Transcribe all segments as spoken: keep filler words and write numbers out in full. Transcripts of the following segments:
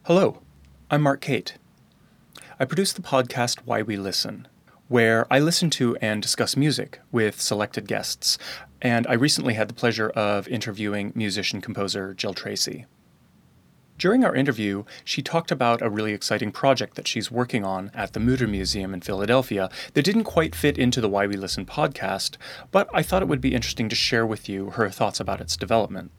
Hello, I'm Mark Cate. I produce the podcast Why We Listen, where I listen to and discuss music with selected guests, and I recently had the pleasure of interviewing musician-composer Jill Tracy. During our interview, she talked about a really exciting project that she's working on at the Mutter Museum in Philadelphia that didn't quite fit into the Why We Listen podcast, but I thought it would be interesting to share with you her thoughts about its development.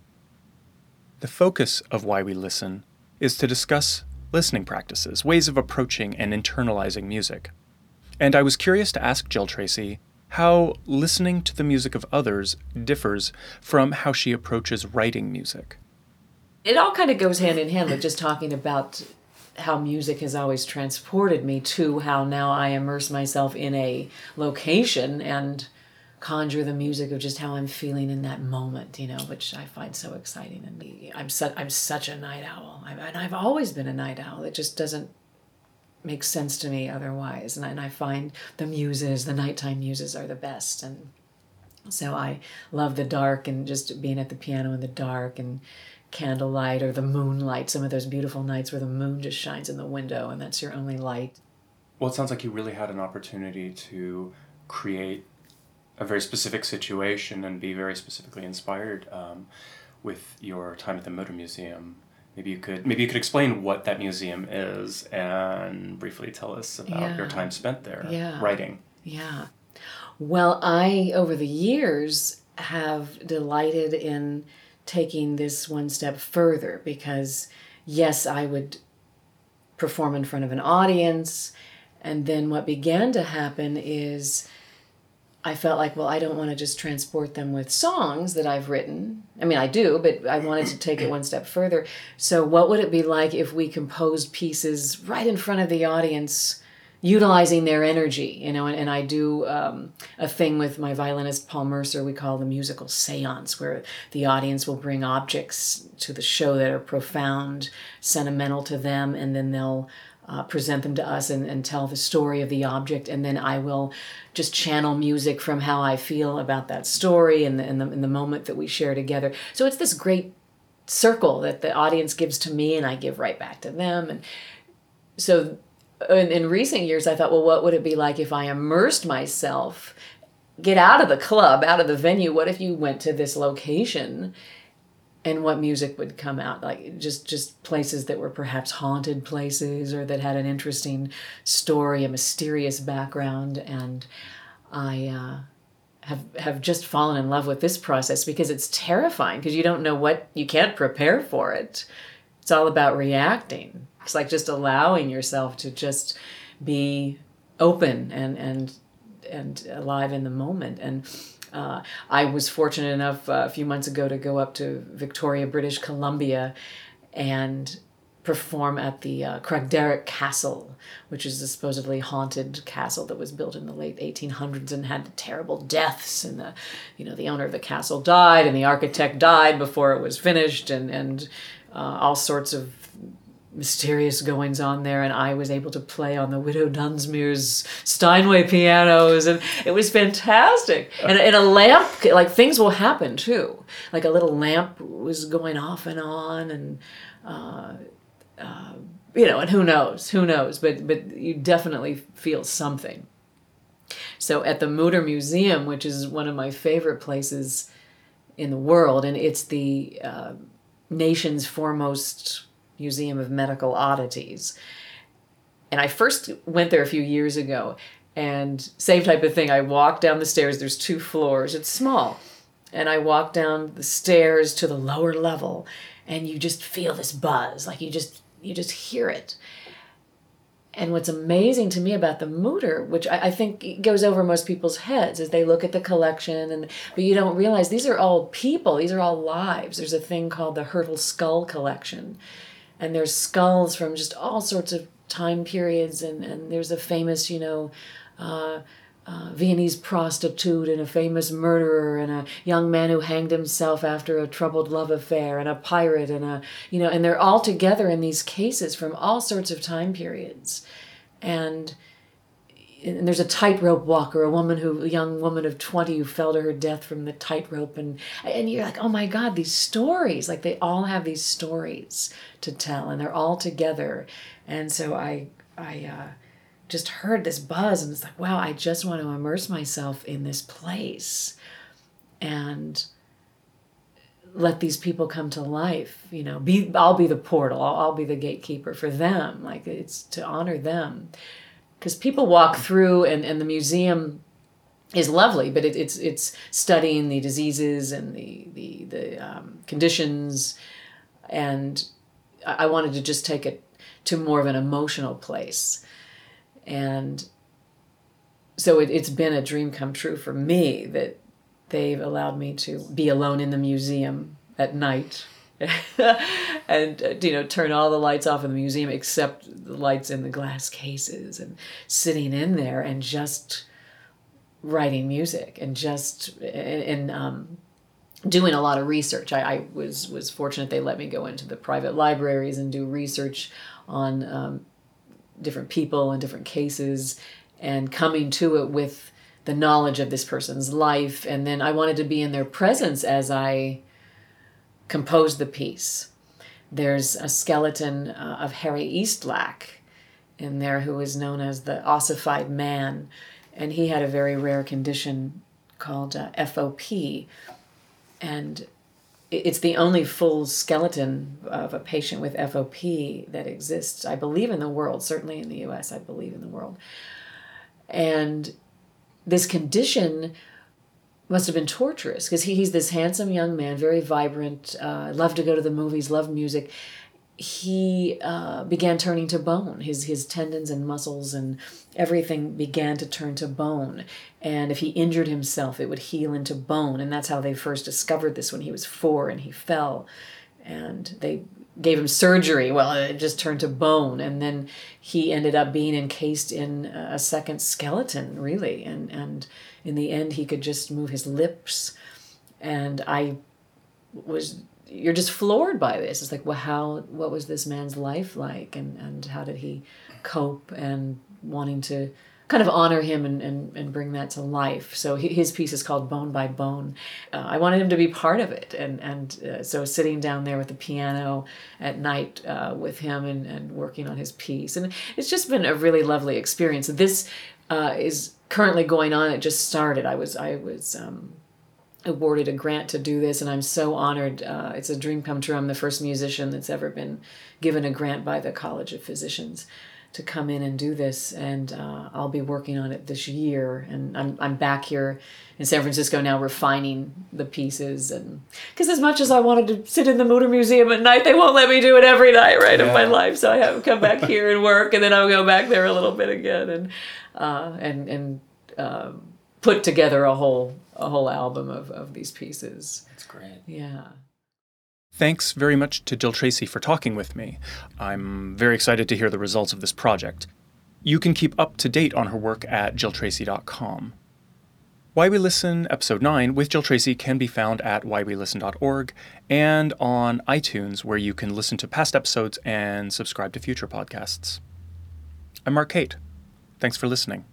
The focus of Why We Listen is to discuss listening practices, ways of approaching and internalizing music. And I was curious to ask Jill Tracy how listening to the music of others differs from how she approaches writing music. It all kind of goes hand in hand with just talking about how music has always transported me to how now I immerse myself in a location and conjure the music of just how I'm feeling in that moment, you know, which I find so exciting. And I'm such I'm such a night owl, I've, and I've always been a night owl. It just doesn't make sense to me otherwise. And I, and I find the muses, the nighttime muses, are the best. And so I love the dark and just being at the piano in the dark and candlelight or the moonlight. Some of those beautiful nights where the moon just shines in the window and that's your only light. Well, it sounds like you really had an opportunity to create a very specific situation and be very specifically inspired um, with your time at the Mutter Museum. Maybe you could maybe you could explain what that museum is and briefly tell us about yeah. your time spent there yeah. writing. Yeah. Well, I, over the years, have delighted in taking this one step further because, yes, I would perform in front of an audience, and then what began to happen is I felt like, well, I don't want to just transport them with songs that I've written. I mean, I do, but I wanted to take it one step further. So what would it be like if we composed pieces right in front of the audience, utilizing their energy, you know? And, and I do um, a thing with my violinist, Paul Mercer, we call the musical seance, where the audience will bring objects to the show that are profound, sentimental to them, and then they'll Uh, present them to us and, and tell the story of the object, and then I will just channel music from how I feel about that story and the, and the, and the moment that we share together. So it's this great circle that the audience gives to me and I give right back to them. And so in, in recent years I thought, well, what would it be like if I immersed myself, get out of the club, out of the venue? What if you went to this location and what music would come out, like just, just places that were perhaps haunted places or that had an interesting story, a mysterious background. And I uh, have have just fallen in love with this process because it's terrifying because you don't know what, you can't prepare for it. It's all about reacting. It's like just allowing yourself to just be open and and and alive in the moment. And Uh, I was fortunate enough uh, a few months ago to go up to Victoria, British Columbia, and perform at the uh, Craigdarroch Castle, which is a supposedly haunted castle that was built in the late eighteen hundreds and had terrible deaths. And the, you know, the owner of the castle died, and the architect died before it was finished, and and uh, all sorts of mysterious goings on there. And I was able to play on the Widow Dunsmuir's Steinway pianos, and it was fantastic. And, and a lamp, like things will happen too. Like a little lamp was going off and on, and uh, uh, you know, and who knows, who knows, but but you definitely feel something. So at the Mutter Museum, which is one of my favorite places in the world, and it's the uh, nation's foremost Museum of Medical Oddities. And I first went there a few years ago, and same type of thing. I walk down the stairs, there's two floors, it's small. And I walk down the stairs to the lower level, and you just feel this buzz, like you just you just hear it. And what's amazing to me about the Mutter, which I, I think goes over most people's heads as they look at the collection, and but you don't realize these are all people, these are all lives. There's a thing called the Hertel Skull Collection. And there's skulls from just all sorts of time periods. And, and there's a famous, you know, uh, uh, Viennese prostitute and a famous murderer and a young man who hanged himself after a troubled love affair and a pirate and a, you know, and they're all together in these cases from all sorts of time periods. And and there's a tightrope walker, a woman who, a young woman of twenty who fell to her death from the tightrope, and and you're like, oh my God, these stories, like they all have these stories to tell, and they're all together, and so I I uh, just heard this buzz, and it's like, wow, I just want to immerse myself in this place, and let these people come to life. You know, be I'll be the portal, I'll, I'll be the gatekeeper for them. Like it's to honor them. Because people walk through, and, and the museum is lovely, but it, it's it's studying the diseases and the the, the um, conditions, and I wanted to just take it to more of an emotional place, and so it, it's been a dream come true for me that they've allowed me to be alone in the museum at night. and uh, you know, turn all the lights off in the museum except the lights in the glass cases, and sitting in there and just writing music, and just and, and um, doing a lot of research. I, I was was fortunate they let me go into the private libraries and do research on um, different people and different cases, and coming to it with the knowledge of this person's life, and then I wanted to be in their presence as I composed the piece. There's a skeleton uh, of Harry Eastlack in there, who is known as the ossified man, and he had a very rare condition called uh, F O P, and it's the only full skeleton of a patient with F O P that exists, I believe, in the world, certainly in the U S, I believe in the world. And this condition must have been torturous, because he, he's this handsome young man, very vibrant, uh, loved to go to the movies, loved music. He uh, began turning to bone. His his tendons and muscles and everything began to turn to bone. And if he injured himself, it would heal into bone. And that's how they first discovered this, when he was four and he fell. And they gave him surgery. Well, it just turned to bone. And then he ended up being encased in a second skeleton, really. And, and in the end, he could just move his lips. And I was, you're just floored by this. It's like, well, how, what was this man's life like? And, and how did he cope, and wanting to kind of honor him and, and, and bring that to life. So his piece is called Bone by Bone. Uh, I wanted him to be part of it. And, and uh, so sitting down there with the piano at night uh, with him, and, and working on his piece. And it's just been a really lovely experience. This uh, is currently going on. It just started. I was, I was um, awarded a grant to do this, and I'm so honored. Uh, it's a dream come true. I'm the first musician that's ever been given a grant by the College of Physicians to come in and do this, and uh, I'll be working on it this year. And I'm I'm back here in San Francisco now, refining the pieces, and because as much as I wanted to sit in the Motor Museum at night, they won't let me do it every night, right, yeah. of my life. So I have to come back here and work, and then I'll go back there a little bit again, and uh, and and uh, put together a whole a whole album of of these pieces. That's great. Yeah. Thanks very much to Jill Tracy for talking with me. I'm very excited to hear the results of this project. You can keep up to date on her work at jill tracy dot com. Why We Listen Episode nine with Jill Tracy can be found at why we listen dot org and on iTunes, where you can listen to past episodes and subscribe to future podcasts. I'm Mark Cate. Thanks for listening.